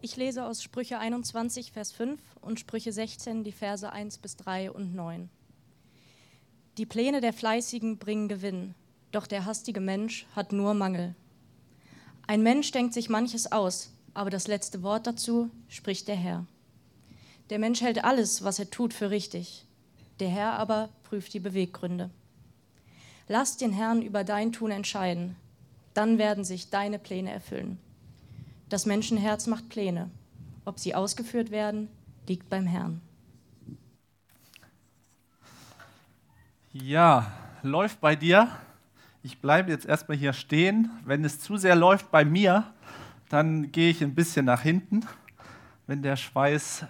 Ich lese aus Sprüche 21, Vers 5 und Sprüche 16, die Verse 1 bis 3 und 9. Die Pläne der Fleißigen bringen Gewinn, doch der hastige Mensch hat nur Mangel. Ein Mensch denkt sich manches aus, aber das letzte Wort dazu spricht der Herr. Der Mensch hält alles, was er tut, für richtig. Der Herr aber prüft die Beweggründe. Lass den Herrn über dein Tun entscheiden, dann werden sich deine Pläne erfüllen. Das Menschenherz macht Pläne. Ob sie ausgeführt werden, liegt beim Herrn. Ja, läuft bei dir? Ich bleibe jetzt erstmal hier stehen. Wenn es zu sehr läuft bei mir, dann gehe ich ein bisschen nach hinten, wenn der Schweiß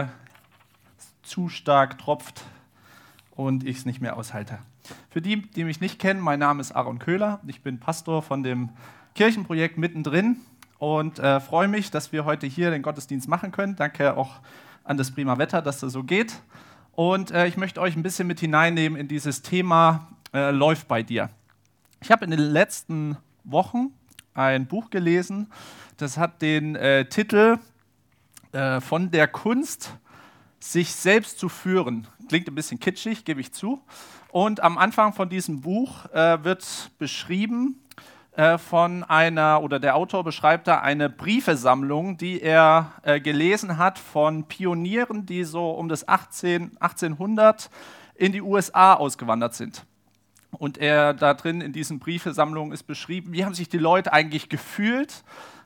zu stark tropft und ich es nicht mehr aushalte. Für die, die mich nicht kennen, mein Name ist Aaron Köhler. Ich bin Pastor von dem Kirchenprojekt Mittendrin und freue mich, dass wir heute hier den Gottesdienst machen können. Danke auch an das prima Wetter, dass das so geht. Und ich möchte euch ein bisschen mit hineinnehmen in dieses Thema läuft bei dir. Ich habe in den letzten Wochen ein Buch gelesen, das hat den Titel von der Kunst, sich selbst zu führen. Klingt ein bisschen kitschig, gebe ich zu. Und am Anfang von diesem Buch wird beschrieben von einer, oder der Autor beschreibt da eine Briefesammlung, die er gelesen hat von Pionieren, die so um das 1800 in die USA ausgewandert sind. Und er da drin in diesen Briefesammlungen ist beschrieben, wie haben sich die Leute eigentlich gefühlt,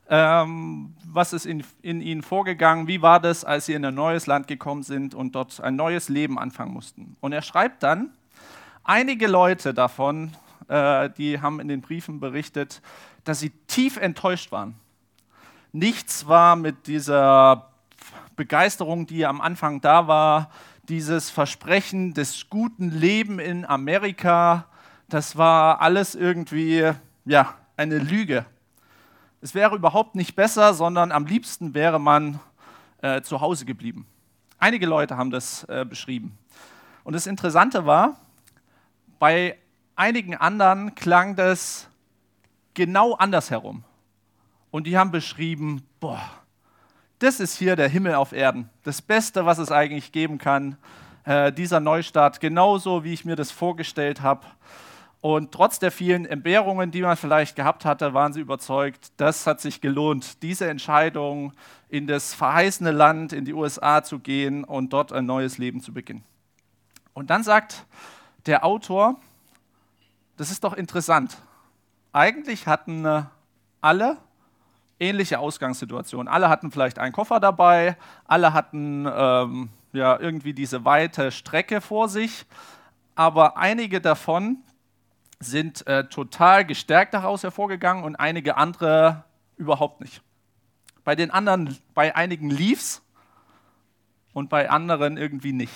was ist in ihnen vorgegangen, wie war das, als sie in ein neues Land gekommen sind und dort ein neues Leben anfangen mussten. Und er schreibt dann, einige Leute davon, die haben in den Briefen berichtet, dass sie tief enttäuscht waren. Nichts war mit dieser Begeisterung, die am Anfang da war, dieses Versprechen des guten Lebens in Amerika, das war alles irgendwie ja, eine Lüge. Es wäre überhaupt nicht besser, sondern am liebsten wäre man zu Hause geblieben. Einige Leute haben das beschrieben. Und das Interessante war, bei einigen anderen klang das genau andersherum. Und die haben beschrieben, boah, das ist hier der Himmel auf Erden. Das Beste, was es eigentlich geben kann, dieser Neustart, genauso wie ich mir das vorgestellt habe. Und trotz der vielen Entbehrungen, die man vielleicht gehabt hatte, waren sie überzeugt, das hat sich gelohnt, diese Entscheidung in das verheißene Land, in die USA zu gehen und dort ein neues Leben zu beginnen. Und dann sagt der Autor, das ist doch interessant. Eigentlich hatten alle ähnliche Ausgangssituationen. Alle hatten vielleicht einen Koffer dabei, alle hatten irgendwie diese weite Strecke vor sich, aber einige davon sind total gestärkt daraus hervorgegangen und einige andere überhaupt nicht. Bei den anderen, bei einigen lief's und bei anderen irgendwie nicht.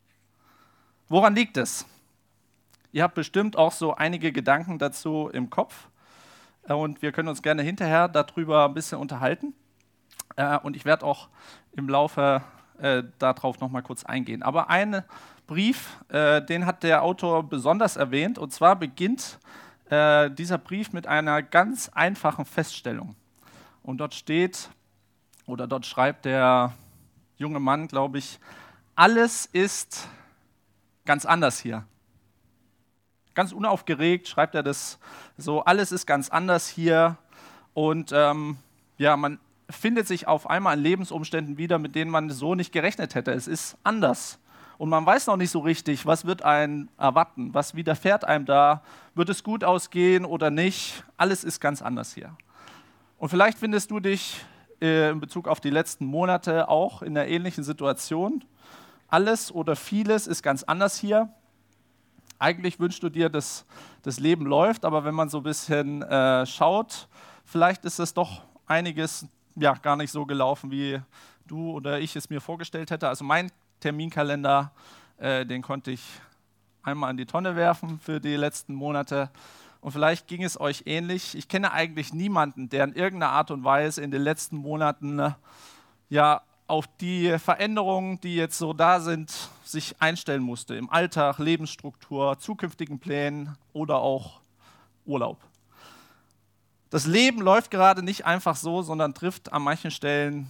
Woran liegt es? Ihr habt bestimmt auch so einige Gedanken dazu im Kopf und wir können uns gerne hinterher darüber ein bisschen unterhalten und ich werde auch im Laufe darauf nochmal kurz eingehen. Aber einen Brief, den hat der Autor besonders erwähnt, und zwar beginnt dieser Brief mit einer ganz einfachen Feststellung. Und dort steht, oder dort schreibt der junge Mann, glaube ich, alles ist ganz anders hier. Ganz unaufgeregt schreibt er das so, alles ist ganz anders hier und man findet sich auf einmal in Lebensumständen wieder, mit denen man so nicht gerechnet hätte. Es ist anders. Und man weiß noch nicht so richtig, was wird einen erwarten, was widerfährt einem da, wird es gut ausgehen oder nicht. Alles ist ganz anders hier. Und vielleicht findest du dich in Bezug auf die letzten Monate auch in einer ähnlichen Situation. Alles oder vieles ist ganz anders hier. Eigentlich wünschst du dir, dass das Leben läuft, aber wenn man so ein bisschen schaut, vielleicht ist es doch einiges gar nicht so gelaufen, wie du oder ich es mir vorgestellt hätte. Also mein Terminkalender, den konnte ich einmal in die Tonne werfen für die letzten Monate. Und vielleicht ging es euch ähnlich. Ich kenne eigentlich niemanden, der in irgendeiner Art und Weise in den letzten Monaten auf die Veränderungen, die jetzt so da sind, sich einstellen musste. Im Alltag, Lebensstruktur, zukünftigen Plänen oder auch Urlaub. Das Leben läuft gerade nicht einfach so, sondern trifft an manchen Stellen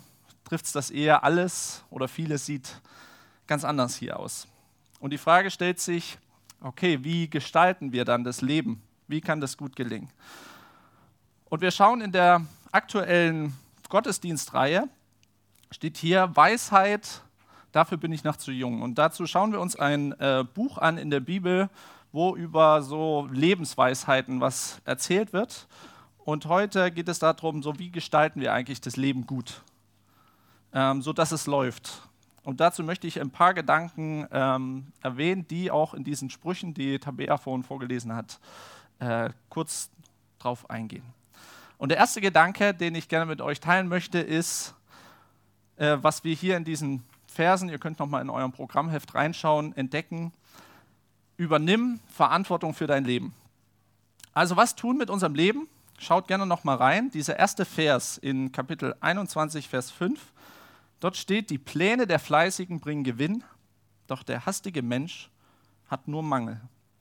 trifft es das eher alles oder vieles sieht ganz anders hier aus. Und die Frage stellt sich, okay, wie gestalten wir dann das Leben? Wie kann das gut gelingen? Und wir schauen in der aktuellen Gottesdienstreihe, steht hier Weisheit, dafür bin ich noch zu jung. Und dazu schauen wir uns ein Buch an in der Bibel, wo über so Lebensweisheiten was erzählt wird. Und heute geht es darum, so wie gestalten wir eigentlich das Leben gut, sodass es läuft. Und dazu möchte ich ein paar Gedanken erwähnen, die auch in diesen Sprüchen, die Tabea vorhin vorgelesen hat, kurz drauf eingehen. Und der erste Gedanke, den ich gerne mit euch teilen möchte, ist, was wir hier in diesen Versen, ihr könnt nochmal in eurem Programmheft reinschauen, entdecken: Übernimm Verantwortung für dein Leben. Also was tun mit unserem Leben? Schaut gerne nochmal rein. Dieser erste Vers in Kapitel 21, Vers 5. Dort steht, die Pläne der Fleißigen bringen Gewinn, doch der hastige Mensch hat nur Mangel.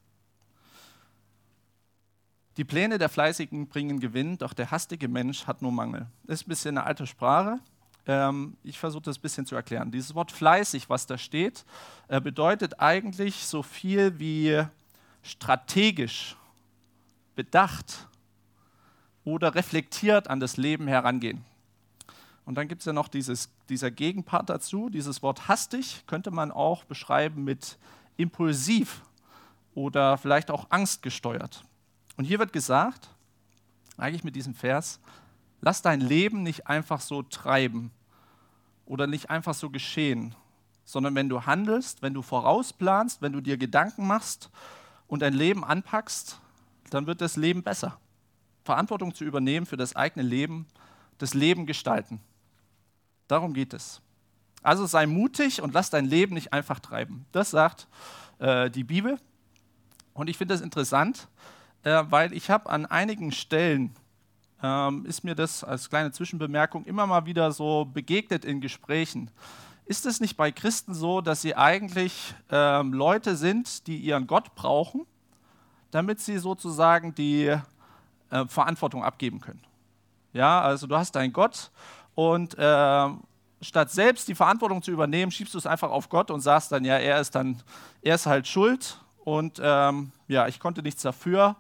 Die Pläne der Fleißigen bringen Gewinn, doch der hastige Mensch hat nur Mangel. Das ist ein bisschen eine alte Sprache. Ich versuche das ein bisschen zu erklären. Dieses Wort fleißig, was da steht, bedeutet eigentlich so viel wie strategisch, bedacht oder reflektiert an das Leben herangehen. Und dann gibt es ja noch dieser Gegenpart dazu, dieses Wort hastig könnte man auch beschreiben mit impulsiv oder vielleicht auch angstgesteuert. Und hier wird gesagt, eigentlich mit diesem Vers, lass dein Leben nicht einfach so treiben oder nicht einfach so geschehen, sondern wenn du handelst, wenn du vorausplanst, wenn du dir Gedanken machst und dein Leben anpackst, dann wird das Leben besser. Verantwortung zu übernehmen für das eigene Leben, das Leben gestalten. Darum geht es. Also sei mutig und lass dein Leben nicht einfach treiben. Das sagt die Bibel. Und ich finde das interessant, weil ich habe an einigen Stellen, ist mir das als kleine Zwischenbemerkung immer mal wieder so begegnet in Gesprächen. Ist es nicht bei Christen so, dass sie eigentlich Leute sind, die ihren Gott brauchen, damit sie sozusagen die Verantwortung abgeben können? Ja, also du hast deinen Gott und statt selbst die Verantwortung zu übernehmen, schiebst du es einfach auf Gott und sagst dann, ja, er ist halt schuld und ja, ich konnte nichts dafür.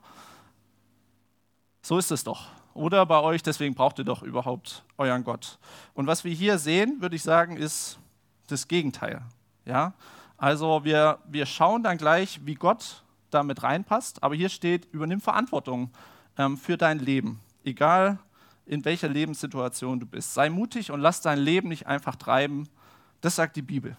So ist es doch. Oder bei euch, deswegen braucht ihr doch überhaupt euren Gott. Und was wir hier sehen, würde ich sagen, ist das Gegenteil. Ja? Also wir schauen dann gleich, wie Gott damit reinpasst, aber hier steht, übernimm Verantwortung für dein Leben, egal in welcher Lebenssituation du bist. Sei mutig und lass dein Leben nicht einfach treiben. Das sagt die Bibel.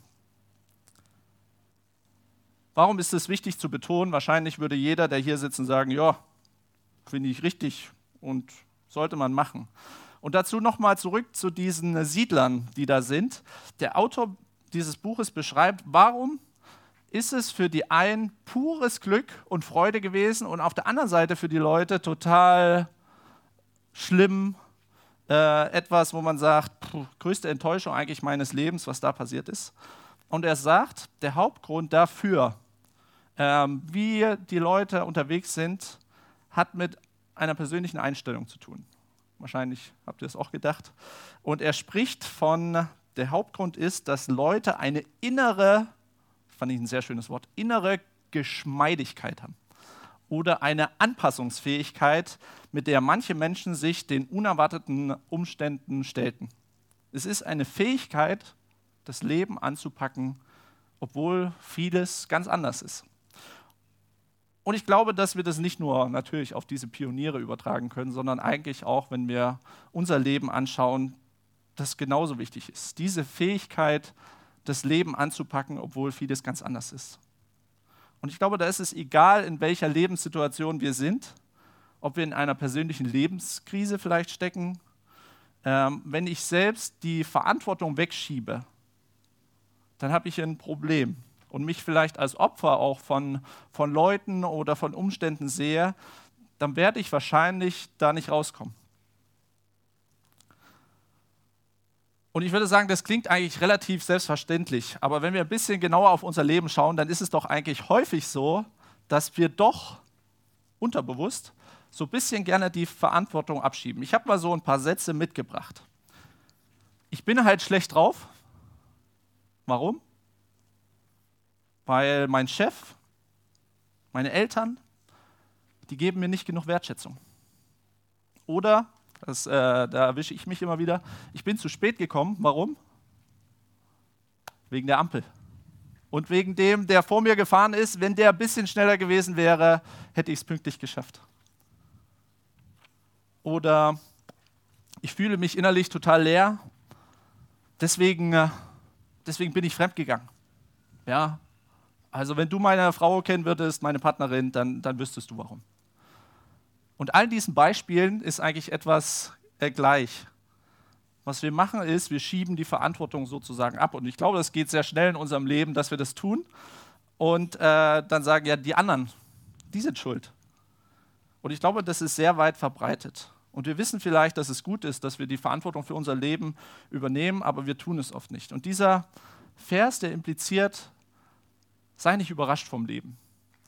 Warum ist es wichtig zu betonen? Wahrscheinlich würde jeder, der hier sitzt, sagen, ja, finde ich richtig und sollte man machen. Und dazu nochmal zurück zu diesen Siedlern, die da sind. Der Autor dieses Buches beschreibt, warum ist es für die einen pures Glück und Freude gewesen und auf der anderen Seite für die Leute total schlimm, etwas, wo man sagt, größte Enttäuschung eigentlich meines Lebens, was da passiert ist. Und er sagt, der Hauptgrund dafür, wie die Leute unterwegs sind, hat mit einer persönlichen Einstellung zu tun. Wahrscheinlich habt ihr es auch gedacht. Und er spricht von, der Hauptgrund ist, dass Leute eine innere, fand ich ein sehr schönes Wort, innere Geschmeidigkeit haben. Oder eine Anpassungsfähigkeit, mit der manche Menschen sich den unerwarteten Umständen stellten. Es ist eine Fähigkeit, das Leben anzupacken, obwohl vieles ganz anders ist. Und ich glaube, dass wir das nicht nur natürlich auf diese Pioniere übertragen können, sondern eigentlich auch, wenn wir unser Leben anschauen, das genauso wichtig ist. Diese Fähigkeit, das Leben anzupacken, obwohl vieles ganz anders ist. Und ich glaube, da ist es egal, in welcher Lebenssituation wir sind, ob wir in einer persönlichen Lebenskrise vielleicht stecken. Wenn ich selbst die Verantwortung wegschiebe, dann habe ich ein Problem. Und mich vielleicht als Opfer auch von Leuten oder von Umständen sehe, dann werde ich wahrscheinlich da nicht rauskommen. Und ich würde sagen, das klingt eigentlich relativ selbstverständlich, aber wenn wir ein bisschen genauer auf unser Leben schauen, dann ist es doch eigentlich häufig so, dass wir doch unterbewusst so ein bisschen gerne die Verantwortung abschieben. Ich habe mal so ein paar Sätze mitgebracht. Ich Ich bin halt schlecht drauf. Warum? Weil mein Chef, meine Eltern, die geben mir nicht genug Wertschätzung. Oder, da erwische ich mich immer wieder, ich bin zu spät gekommen. Warum? Wegen der Ampel. Und wegen dem, der vor mir gefahren ist, wenn der ein bisschen schneller gewesen wäre, hätte ich es pünktlich geschafft. Oder ich fühle mich innerlich total leer, deswegen bin ich fremdgegangen. Ja, also wenn du meine Frau kennen würdest, meine Partnerin, dann wüsstest du warum. Und all diesen Beispielen ist eigentlich etwas gleich. Was wir machen ist, wir schieben die Verantwortung sozusagen ab. Und ich glaube, das geht sehr schnell in unserem Leben, dass wir das tun. Und dann sagen, ja, die anderen, die sind schuld. Und ich glaube, das ist sehr weit verbreitet. Und wir wissen vielleicht, dass es gut ist, dass wir die Verantwortung für unser Leben übernehmen, aber wir tun es oft nicht. Und dieser Vers, der impliziert, sei nicht überrascht vom Leben.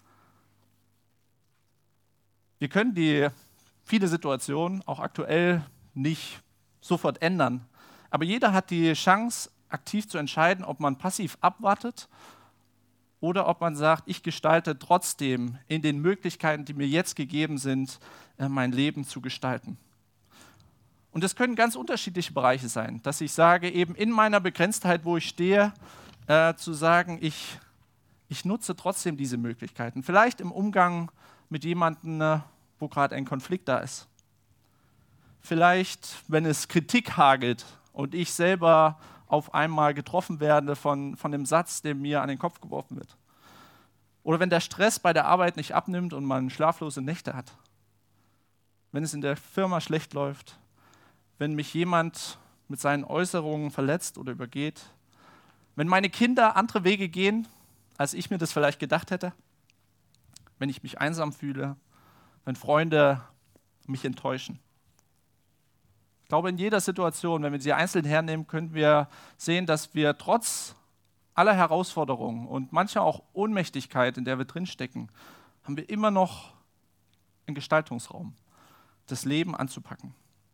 Wir können viele Situationen, auch aktuell, nicht sofort ändern. Aber jeder hat die Chance, aktiv zu entscheiden, ob man passiv abwartet oder ob man sagt, ich gestalte trotzdem in den Möglichkeiten, die mir jetzt gegeben sind, mein Leben zu gestalten. Und das können ganz unterschiedliche Bereiche sein, dass ich sage, eben in meiner Begrenztheit, wo ich stehe, zu sagen, ich nutze trotzdem diese Möglichkeiten. Vielleicht im Umgang mit jemandem, wo gerade ein Konflikt da ist. Vielleicht, wenn es Kritik hagelt und ich selber auf einmal getroffen werde von dem Satz, der mir an den Kopf geworfen wird. Oder wenn der Stress bei der Arbeit nicht abnimmt und man schlaflose Nächte hat. Wenn es in der Firma schlecht läuft. Wenn mich jemand mit seinen Äußerungen verletzt oder übergeht. Wenn meine Kinder andere Wege gehen, als ich mir das vielleicht gedacht hätte. Wenn ich mich einsam fühle. Wenn Freunde mich enttäuschen. Ich glaube, in jeder Situation, wenn wir sie einzeln hernehmen, können wir sehen, dass wir trotz aller Herausforderungen und mancher auch Ohnmächtigkeit, in der wir drinstecken, haben wir immer noch einen Gestaltungsraum, das Leben anzupacken.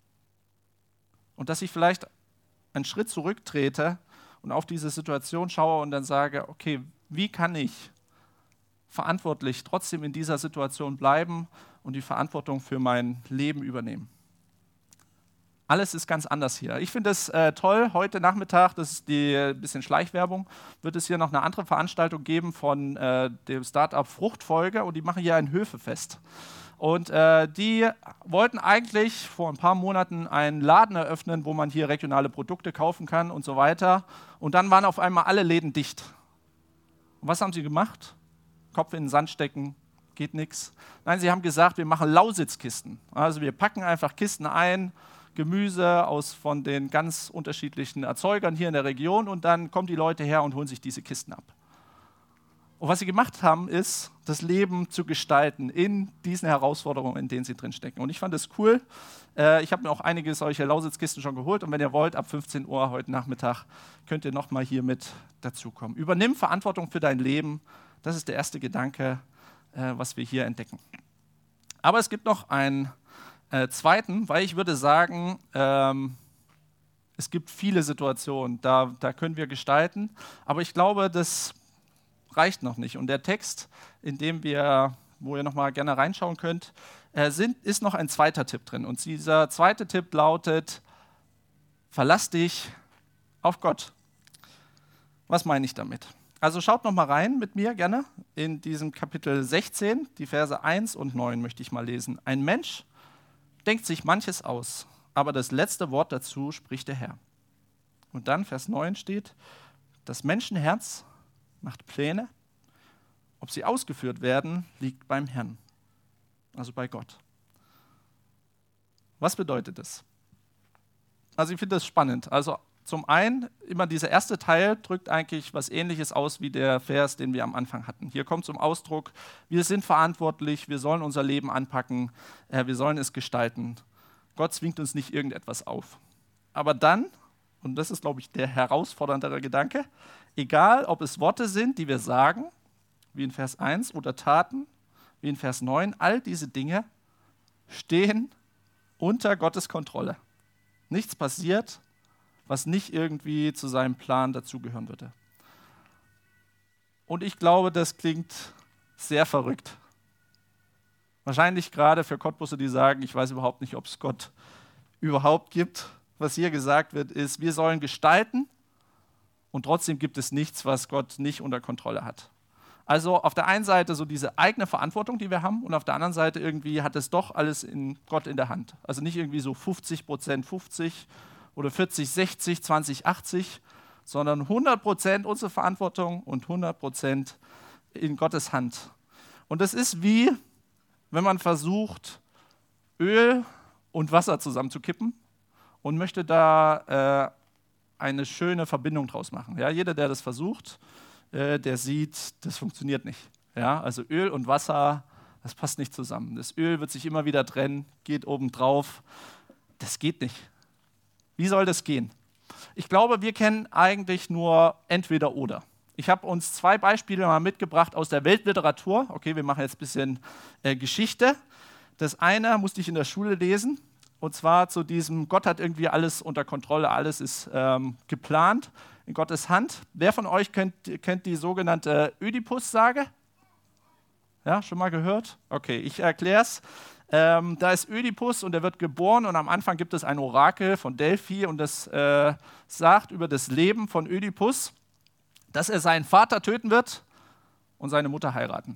Und dass ich vielleicht einen Schritt zurücktrete und auf diese Situation schaue und dann sage, okay, wie kann ich verantwortlich trotzdem in dieser Situation bleiben und die Verantwortung für mein Leben übernehmen? Alles ist ganz anders hier. Ich finde es toll, heute Nachmittag, das ist die bisschen Schleichwerbung, wird es hier noch eine andere Veranstaltung geben von dem Startup Fruchtfolge und die machen hier ein Höfefest. Und die wollten eigentlich vor ein paar Monaten einen Laden eröffnen, wo man hier regionale Produkte kaufen kann und so weiter. Und dann waren auf einmal alle Läden dicht. Und was haben sie gemacht? Kopf in den Sand stecken, geht nichts. Nein, sie haben gesagt, wir machen Lausitzkisten. Also wir packen einfach Kisten ein, Gemüse von den ganz unterschiedlichen Erzeugern hier in der Region und dann kommen die Leute her und holen sich diese Kisten ab. Und was sie gemacht haben, ist, das Leben zu gestalten in diesen Herausforderungen, in denen sie drinstecken. Und ich fand das cool. Ich habe mir auch einige solche Lausitzkisten schon geholt und wenn ihr wollt, ab 15 Uhr heute Nachmittag könnt ihr nochmal hier mit dazukommen. Übernimm Verantwortung für dein Leben. Das ist der erste Gedanke, was wir hier entdecken. Aber es gibt noch einen zweiten, weil ich würde sagen, es gibt viele Situationen, da können wir gestalten, aber ich glaube, das reicht noch nicht. Und der Text, wo ihr noch mal gerne reinschauen könnt, ist noch ein zweiter Tipp drin. Und dieser zweite Tipp lautet, verlass dich auf Gott. Was meine ich damit? Also schaut noch mal rein mit mir gerne in diesem Kapitel 16, die Verse 1 und 9 möchte ich mal lesen. Ein Mensch denkt sich manches aus, aber das letzte Wort dazu spricht der Herr. Und dann Vers 9 steht, das Menschenherz macht Pläne, ob sie ausgeführt werden, liegt beim Herrn, also bei Gott. Was bedeutet das? Also ich finde das spannend. Also zum einen, immer dieser erste Teil drückt eigentlich was Ähnliches aus wie der Vers, den wir am Anfang hatten. Hier kommt zum Ausdruck, wir sind verantwortlich, wir sollen unser Leben anpacken, wir sollen es gestalten. Gott zwingt uns nicht irgendetwas auf. Aber dann, und das ist, glaube ich, der herausforderndere Gedanke, egal ob es Worte sind, die wir sagen, wie in Vers 1, oder Taten, wie in Vers 9, all diese Dinge stehen unter Gottes Kontrolle. Nichts passiert, was nicht irgendwie zu seinem Plan dazugehören würde. Und ich glaube, das klingt sehr verrückt. Wahrscheinlich gerade für Cottbusse, die sagen, ich weiß überhaupt nicht, ob es Gott überhaupt gibt. Was hier gesagt wird, ist, wir sollen gestalten und trotzdem gibt es nichts, was Gott nicht unter Kontrolle hat. Also auf der einen Seite so diese eigene Verantwortung, die wir haben, und auf der anderen Seite irgendwie hat es doch alles in Gott in der Hand. Also nicht irgendwie so 50% 50 oder 40, 60, 20, 80, sondern 100% unsere Verantwortung und 100% in Gottes Hand. Und das ist wie, wenn man versucht, Öl und Wasser zusammenzukippen und möchte da eine schöne Verbindung draus machen. Ja, jeder, der das versucht, der sieht, das funktioniert nicht. Ja, also Öl und Wasser, das passt nicht zusammen. Das Öl wird sich immer wieder trennen, geht oben drauf. Das geht nicht. Wie soll das gehen? Ich glaube, wir kennen eigentlich nur entweder oder. Ich habe uns 2 Beispiele mal mitgebracht aus der Weltliteratur. Okay, wir machen jetzt ein bisschen Geschichte. Das eine musste ich in der Schule lesen, und zwar zu diesem, Gott hat irgendwie alles unter Kontrolle, alles ist geplant in Gottes Hand. Wer von euch kennt die sogenannte Ödipus-Sage? Ja, schon mal gehört? Okay, ich erkläre es. Da ist Ödipus und er wird geboren und am Anfang gibt es ein Orakel von Delphi und das sagt über das Leben von Ödipus, dass er seinen Vater töten wird und seine Mutter heiraten.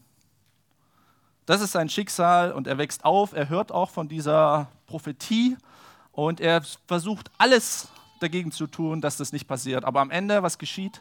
Das ist sein Schicksal und er wächst auf, er hört auch von dieser Prophetie und er versucht alles dagegen zu tun, dass das nicht passiert. Aber am Ende, was geschieht?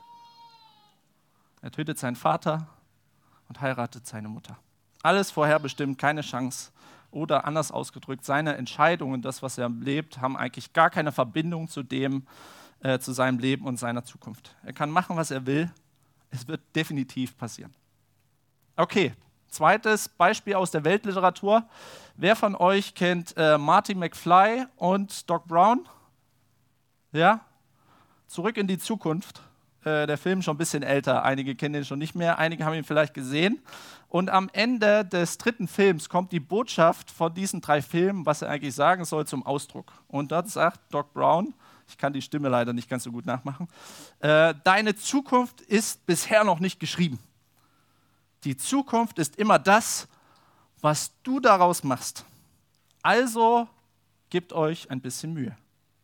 Er tötet seinen Vater und heiratet seine Mutter. Alles vorherbestimmt, keine Chance. Oder anders ausgedrückt, seine Entscheidungen, das, was er lebt, haben eigentlich gar keine Verbindung zu zu seinem Leben und seiner Zukunft. Er kann machen, was er will. Es wird definitiv passieren. Okay, zweites Beispiel aus der Weltliteratur. Wer von euch kennt Marty McFly und Doc Brown? Ja? Zurück in die Zukunft. Der Film schon ein bisschen älter. Einige kennen ihn schon nicht mehr, einige haben ihn vielleicht gesehen. Und am Ende des 3. Films kommt die Botschaft von diesen 3 Filmen, was er eigentlich sagen soll, zum Ausdruck. Und dort sagt Doc Brown, ich kann die Stimme leider nicht ganz so gut nachmachen, deine Zukunft ist bisher noch nicht geschrieben. Die Zukunft ist immer das, was du daraus machst. Also gebt euch ein bisschen Mühe.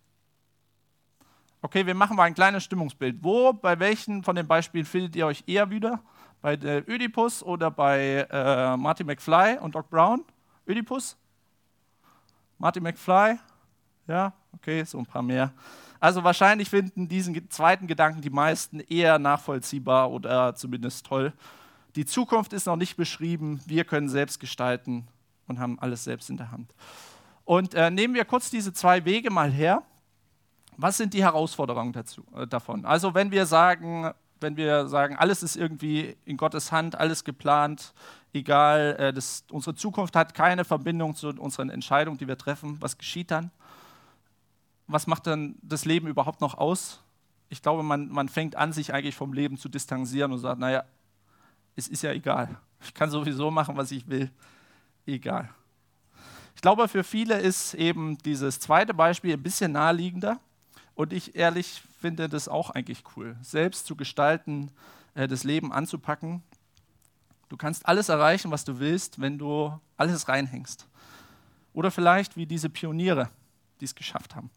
Okay, wir machen mal ein kleines Stimmungsbild. Bei welchen von den Beispielen findet ihr euch eher wieder? Bei Ödipus oder bei Marty McFly und Doc Brown? Ödipus? Marty McFly? Ja, okay, so ein paar mehr. Also wahrscheinlich finden diesen zweiten Gedanken die meisten eher nachvollziehbar oder zumindest toll. Die Zukunft ist noch nicht beschrieben, wir können selbst gestalten und haben alles selbst in der Hand. Und nehmen wir kurz diese 2 Wege mal her. Was sind die Herausforderungen davon? Also wenn wir sagen, alles ist irgendwie in Gottes Hand, alles geplant, egal, unsere Zukunft hat keine Verbindung zu unseren Entscheidungen, die wir treffen, was geschieht dann? Was macht dann das Leben überhaupt noch aus? Ich glaube, man fängt an, sich eigentlich vom Leben zu distanzieren und sagt, naja, es ist ja egal. Ich kann sowieso machen, was ich will. Egal. Ich glaube, für viele ist eben dieses zweite Beispiel ein bisschen naheliegender. Und ich ehrlich finde das auch eigentlich cool, selbst zu gestalten, das Leben anzupacken. Du kannst alles erreichen, was du willst, wenn du alles reinhängst. Oder vielleicht wie diese Pioniere, die es geschafft haben.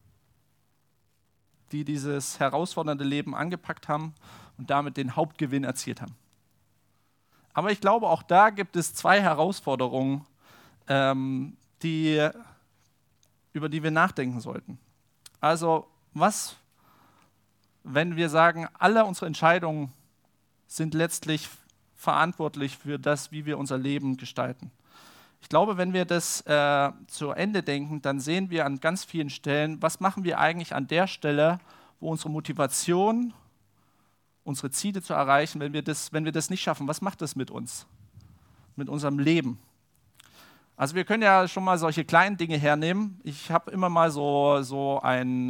Die dieses herausfordernde Leben angepackt haben und damit den Hauptgewinn erzielt haben. Aber ich glaube, auch da gibt es 2 Herausforderungen, über die wir nachdenken sollten. Also was, wenn wir sagen, alle unsere Entscheidungen sind letztlich verantwortlich für das, wie wir unser Leben gestalten. Ich glaube, wenn wir das zu Ende denken, dann sehen wir an ganz vielen Stellen, was machen wir eigentlich an der Stelle, wo unsere Motivation, unsere Ziele zu erreichen, wenn wir das nicht schaffen, was macht das mit uns, mit unserem Leben? Also wir können ja schon mal solche kleinen Dinge hernehmen. Ich habe immer mal so einen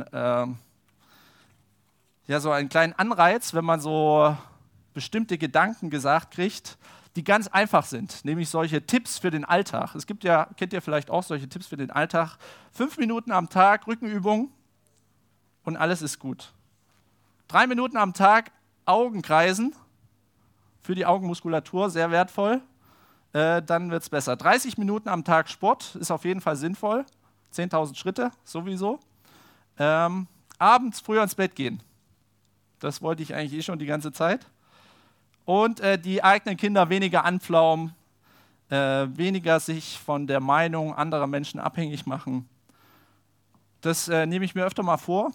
kleinen Anreiz, wenn man so bestimmte Gedanken gesagt kriegt, die ganz einfach sind, nämlich solche Tipps für den Alltag. Kennt ihr vielleicht auch solche Tipps für den Alltag? 5 Minuten am Tag Rückenübung und alles ist gut. 3 Minuten am Tag Augen kreisen, für die Augenmuskulatur sehr wertvoll, dann wird es besser. 30 Minuten am Tag Sport ist auf jeden Fall sinnvoll, 10.000 Schritte sowieso. Abends früher ins Bett gehen, das wollte ich eigentlich schon die ganze Zeit. Und die eigenen Kinder weniger anpflaumen, weniger sich von der Meinung anderer Menschen abhängig machen. Das nehme ich mir öfter mal vor.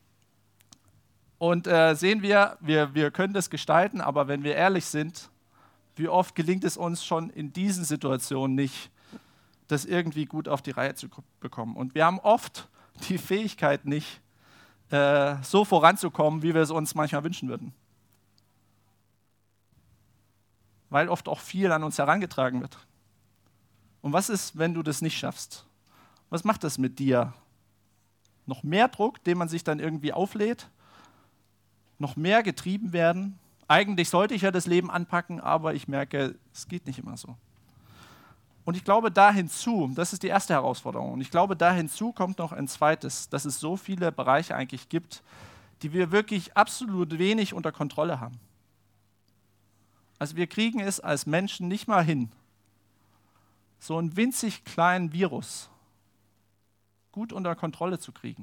Und sehen wir können das gestalten, aber wenn wir ehrlich sind, wie oft gelingt es uns schon in diesen Situationen nicht, das irgendwie gut auf die Reihe zu bekommen. Und wir haben oft die Fähigkeit nicht, so voranzukommen, wie wir es uns manchmal wünschen würden. Weil oft auch viel an uns herangetragen wird. Und was ist, wenn du das nicht schaffst? Was macht das mit dir? Noch mehr Druck, den man sich dann irgendwie auflädt? Noch mehr getrieben werden? Eigentlich sollte ich ja das Leben anpacken, aber ich merke, es geht nicht immer so. Und ich glaube, da hinzu, das ist die erste Herausforderung, und ich glaube, da hinzu kommt noch ein zweites, dass es so viele Bereiche eigentlich gibt, die wir wirklich absolut wenig unter Kontrolle haben. Also wir kriegen es als Menschen nicht mal hin, so einen winzig kleinen Virus gut unter Kontrolle zu kriegen.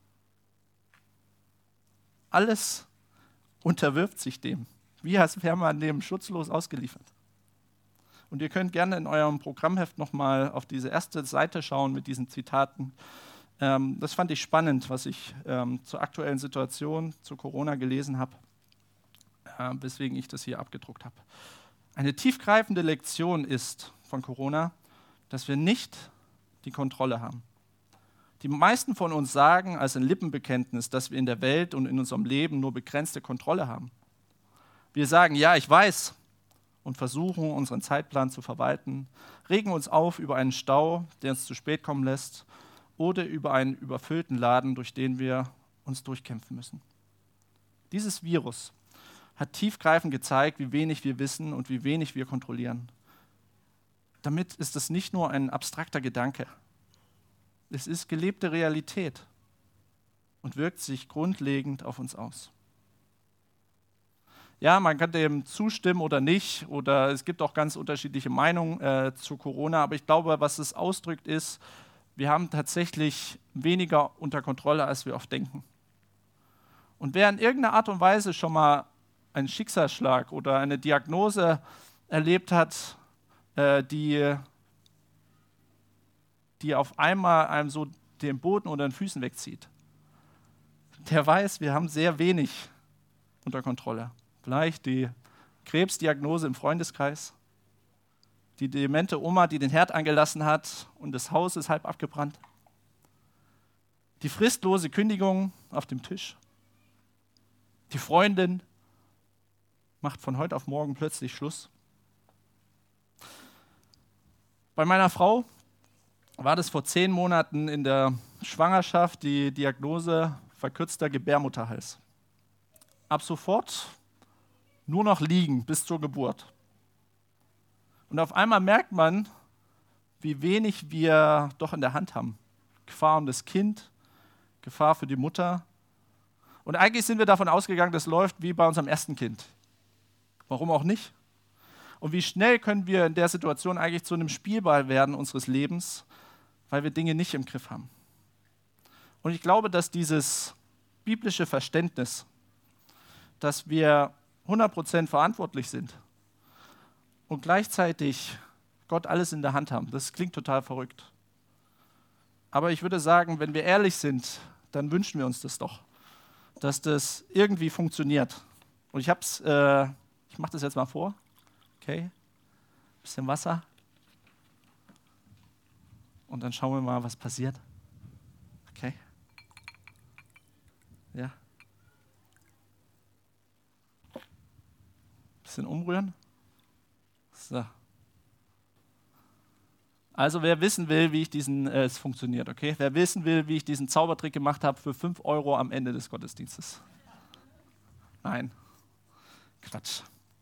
Alles unterwirft sich dem. Wie als wäre man dem schutzlos ausgeliefert. Und ihr könnt gerne in eurem Programmheft nochmal auf diese erste Seite schauen mit diesen Zitaten. Das fand ich spannend, was ich zur aktuellen Situation, zu Corona gelesen habe, weswegen ich das hier abgedruckt habe. Eine tiefgreifende Lektion ist von Corona, dass wir nicht die Kontrolle haben. Die meisten von uns sagen als ein Lippenbekenntnis, dass wir in der Welt und in unserem Leben nur begrenzte Kontrolle haben. Wir sagen, ja, ich weiß, und versuchen, unseren Zeitplan zu verwalten, regen uns auf über einen Stau, der uns zu spät kommen lässt, oder über einen überfüllten Laden, durch den wir uns durchkämpfen müssen. Dieses Virus hat tiefgreifend gezeigt, wie wenig wir wissen und wie wenig wir kontrollieren. Damit ist es nicht nur ein abstrakter Gedanke. Es ist gelebte Realität und wirkt sich grundlegend auf uns aus. Ja, man kann dem zustimmen oder nicht, oder es gibt auch ganz unterschiedliche Meinungen zu Corona, aber ich glaube, was es ausdrückt ist, wir haben tatsächlich weniger unter Kontrolle, als wir oft denken. Und wer in irgendeiner Art und Weise schon mal einen Schicksalsschlag oder eine Diagnose erlebt hat, die auf einmal einem so den Boden unter den Füßen wegzieht, der weiß, wir haben sehr wenig unter Kontrolle. Vielleicht die Krebsdiagnose im Freundeskreis, die demente Oma, die den Herd angelassen hat und das Haus ist halb abgebrannt, die fristlose Kündigung auf dem Tisch, die Freundin macht von heute auf morgen plötzlich Schluss. Bei meiner Frau war das vor 10 Monaten in der Schwangerschaft die Diagnose verkürzter Gebärmutterhals. Ab sofort nur noch liegen bis zur Geburt. Und auf einmal merkt man, wie wenig wir doch in der Hand haben. Gefahr um das Kind, Gefahr für die Mutter. Und eigentlich sind wir davon ausgegangen, das läuft wie bei unserem ersten Kind. Warum auch nicht? Und wie schnell können wir in der Situation eigentlich zu einem Spielball werden unseres Lebens, weil wir Dinge nicht im Griff haben. Und ich glaube, dass dieses biblische Verständnis, dass wir 100% verantwortlich sind und gleichzeitig Gott alles in der Hand haben, das klingt total verrückt. Aber ich würde sagen, wenn wir ehrlich sind, dann wünschen wir uns das doch, dass das irgendwie funktioniert. Und ich mache das jetzt mal vor. Okay, bisschen Wasser. Und dann schauen wir mal, was passiert. Okay. Ja. Bisschen umrühren. So. Also wer wissen will, wie ich es funktioniert, okay? Wer wissen will, wie ich diesen Zaubertrick gemacht habe für 5 € am Ende des Gottesdienstes. Nein. Quatsch.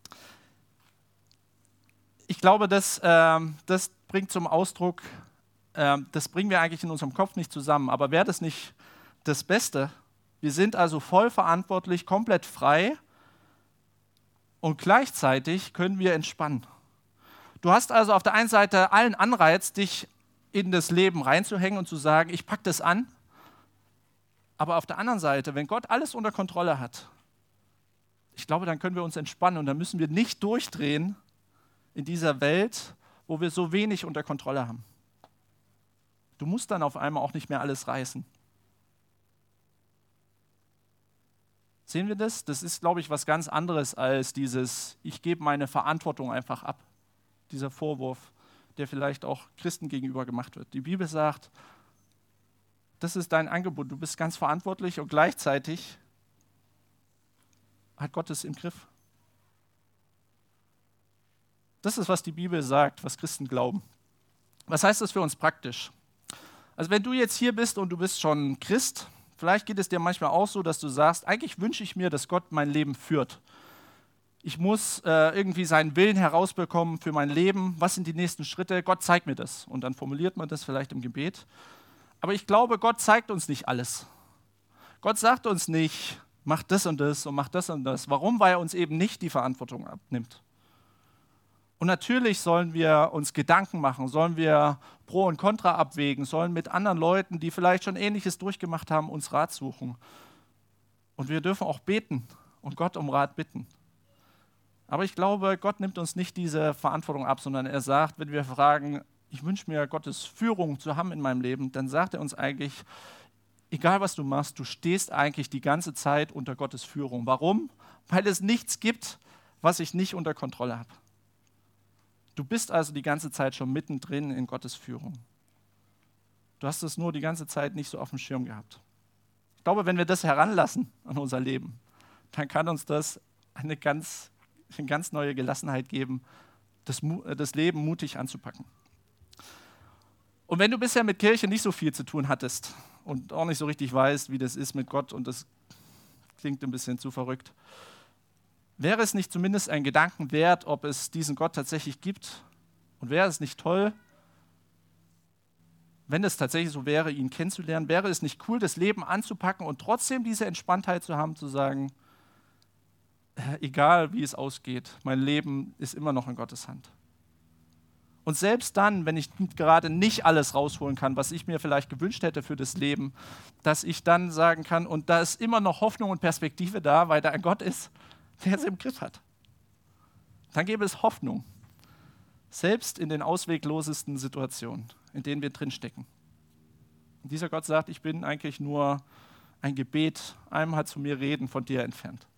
Ich glaube, das bringt zum Ausdruck, das bringen wir eigentlich in unserem Kopf nicht zusammen, aber wäre das nicht das Beste, Wir sind also voll verantwortlich, komplett frei und gleichzeitig können wir entspannen. Du hast also auf der einen Seite allen Anreiz, dich in das Leben reinzuhängen und zu sagen, ich packe das an. Aber auf der anderen Seite, wenn Gott alles unter Kontrolle hat, ich glaube, dann können wir uns entspannen und dann müssen wir nicht durchdrehen in dieser Welt, wo wir so wenig unter Kontrolle haben. Du musst dann auf einmal auch nicht mehr alles reißen. Sehen wir das? Das ist, glaube ich, was ganz anderes als dieses, ich gebe meine Verantwortung einfach ab. Dieser Vorwurf, der vielleicht auch Christen gegenüber gemacht wird. Die Bibel sagt, das ist dein Angebot, du bist ganz verantwortlich und gleichzeitig hat Gott es im Griff. Das ist, was die Bibel sagt, was Christen glauben. Was heißt das für uns praktisch? Also wenn du jetzt hier bist und du bist schon Christ, vielleicht geht es dir manchmal auch so, dass du sagst, eigentlich wünsche ich mir, dass Gott mein Leben führt. Ich muss irgendwie seinen Willen herausbekommen für mein Leben. Was sind die nächsten Schritte? Gott zeigt mir das. Und dann formuliert man das vielleicht im Gebet. Aber ich glaube, Gott zeigt uns nicht alles. Gott sagt uns nicht, mach das und das und mach das und das. Warum? Weil er uns eben nicht die Verantwortung abnimmt. Und natürlich sollen wir uns Gedanken machen, sollen wir Pro und Contra abwägen, sollen mit anderen Leuten, die vielleicht schon Ähnliches durchgemacht haben, uns Rat suchen. Und wir dürfen auch beten und Gott um Rat bitten. Aber ich glaube, Gott nimmt uns nicht diese Verantwortung ab, sondern er sagt, wenn wir fragen, ich wünsche mir Gottes Führung zu haben in meinem Leben, dann sagt er uns eigentlich, egal was du machst, du stehst eigentlich die ganze Zeit unter Gottes Führung. Warum? Weil es nichts gibt, was ich nicht unter Kontrolle habe. Du bist also die ganze Zeit schon mittendrin in Gottes Führung. Du hast es nur die ganze Zeit nicht so auf dem Schirm gehabt. Ich glaube, wenn wir das heranlassen an unser Leben, dann kann uns das eine ganz neue Gelassenheit geben, das Leben mutig anzupacken. Und wenn du bisher mit Kirche nicht so viel zu tun hattest und auch nicht so richtig weißt, wie das ist mit Gott, und das klingt ein bisschen zu verrückt, wäre es nicht zumindest ein Gedanken wert, ob es diesen Gott tatsächlich gibt? Und wäre es nicht toll, wenn es tatsächlich so wäre, ihn kennenzulernen? Wäre es nicht cool, das Leben anzupacken und trotzdem diese Entspanntheit zu haben, zu sagen, egal wie es ausgeht, mein Leben ist immer noch in Gottes Hand. Und selbst dann, wenn ich gerade nicht alles rausholen kann, was ich mir vielleicht gewünscht hätte für das Leben, dass ich dann sagen kann, und da ist immer noch Hoffnung und Perspektive da, weil da ein Gott ist, der es im Griff hat. Dann gäbe es Hoffnung, selbst in den ausweglosesten Situationen, in denen wir drinstecken. Und dieser Gott sagt, ich bin eigentlich nur ein Gebet, einmal zu mir reden, von dir entfernt.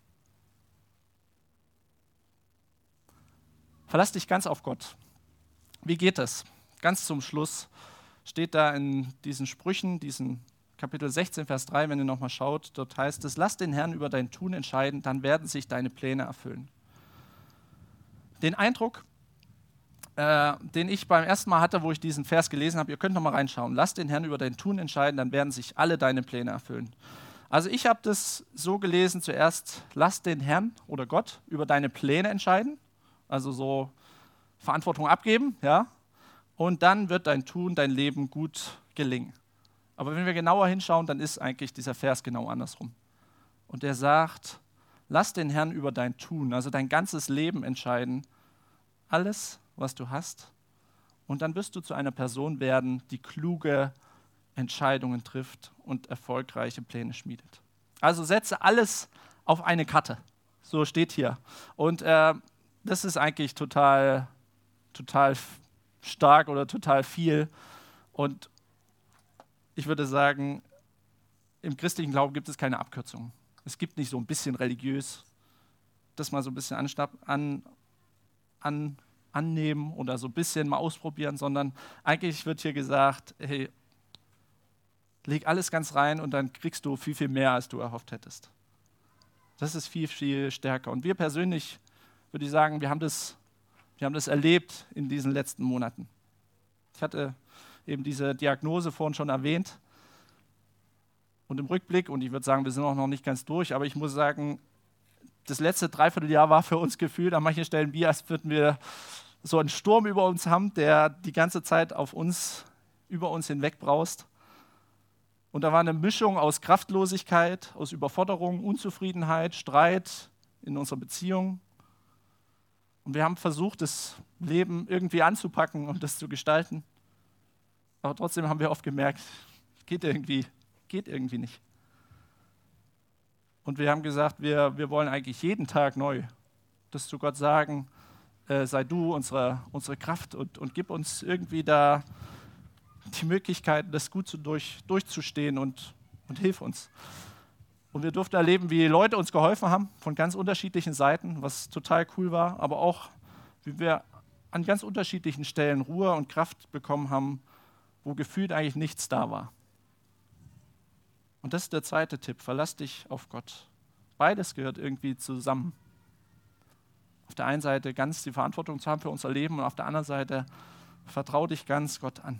Verlass dich ganz auf Gott. Wie geht das? Ganz zum Schluss steht da in diesen Sprüchen, diesen Kapitel 16, Vers 3, wenn ihr nochmal schaut, dort heißt es, lass den Herrn über dein Tun entscheiden, dann werden sich deine Pläne erfüllen. Den Eindruck, den ich beim ersten Mal hatte, wo ich diesen Vers gelesen habe, ihr könnt nochmal reinschauen, lass den Herrn über dein Tun entscheiden, dann werden sich alle deine Pläne erfüllen. Also ich habe das so gelesen, zuerst lass den Herrn oder Gott über deine Pläne entscheiden, also so Verantwortung abgeben, ja, und dann wird dein Tun, dein Leben gut gelingen. Aber wenn wir genauer hinschauen, dann ist eigentlich dieser Vers genau andersrum. Und er sagt, lass den Herrn über dein Tun, also dein ganzes Leben entscheiden, alles, was du hast, und dann wirst du zu einer Person werden, die kluge Entscheidungen trifft und erfolgreiche Pläne schmiedet. Also setze alles auf eine Karte, so steht hier. Und das ist eigentlich total stark oder total viel. Und ich würde sagen, im christlichen Glauben gibt es keine Abkürzung. Es gibt nicht so ein bisschen religiös, das mal so ein bisschen annehmen oder so ein bisschen mal ausprobieren, sondern eigentlich wird hier gesagt, hey, leg alles ganz rein und dann kriegst du viel, viel mehr, als du erhofft hättest. Das ist viel, viel stärker. Und wir persönlich, würde ich sagen, wir haben das erlebt in diesen letzten Monaten. Ich hatte eben diese Diagnose vorhin schon erwähnt. Und im Rückblick, und ich würde sagen, wir sind auch noch nicht ganz durch, aber ich muss sagen, das letzte Dreivierteljahr war für uns gefühlt an manchen Stellen wie, als würden wir so einen Sturm über uns haben, der die ganze Zeit über uns hinweg braust. Und da war eine Mischung aus Kraftlosigkeit, aus Überforderung, Unzufriedenheit, Streit in unserer Beziehung. Und wir haben versucht, das Leben irgendwie anzupacken und das zu gestalten. Aber trotzdem haben wir oft gemerkt, geht irgendwie nicht. Und wir haben gesagt, wir wollen eigentlich jeden Tag neu das zu Gott sagen, sei du unsere Kraft und gib uns irgendwie da die Möglichkeit, das gut durchzustehen und hilf uns. Und wir durften erleben, wie Leute uns geholfen haben, von ganz unterschiedlichen Seiten, was total cool war, aber auch, wie wir an ganz unterschiedlichen Stellen Ruhe und Kraft bekommen haben, wo gefühlt eigentlich nichts da war. Und das ist der zweite Tipp, verlass dich auf Gott. Beides gehört irgendwie zusammen. Auf der einen Seite ganz die Verantwortung zu haben für unser Leben und auf der anderen Seite vertrau dich ganz Gott an.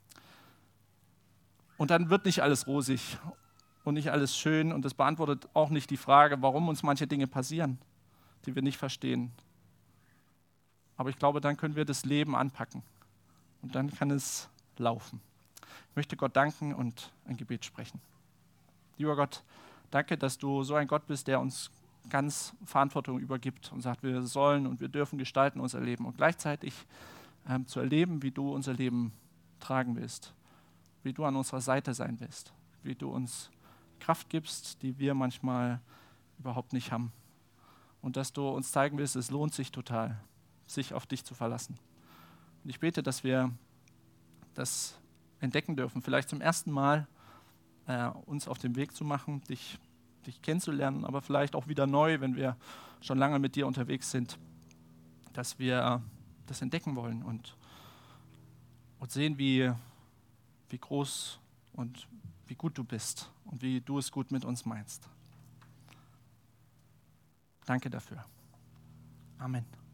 Und dann wird nicht alles rosig und nicht alles schön und das beantwortet auch nicht die Frage, warum uns manche Dinge passieren, die wir nicht verstehen. Aber ich glaube, dann können wir das Leben anpacken und dann kann es laufen. Ich möchte Gott danken und ein Gebet sprechen. Lieber Gott, danke, dass du so ein Gott bist, der uns ganz Verantwortung übergibt und sagt, wir sollen und wir dürfen gestalten unser Leben und gleichzeitig zu erleben, wie du unser Leben tragen willst, wie du an unserer Seite sein willst, wie du uns Kraft gibst, die wir manchmal überhaupt nicht haben und dass du uns zeigen willst, es lohnt sich total, sich auf dich zu verlassen. Und ich bete, dass wir das entdecken dürfen, vielleicht zum ersten Mal uns auf den Weg zu machen, dich kennenzulernen, aber vielleicht auch wieder neu, wenn wir schon lange mit dir unterwegs sind, dass wir das entdecken wollen und sehen, wie groß und wie gut du bist und wie du es gut mit uns meinst. Danke dafür. Amen.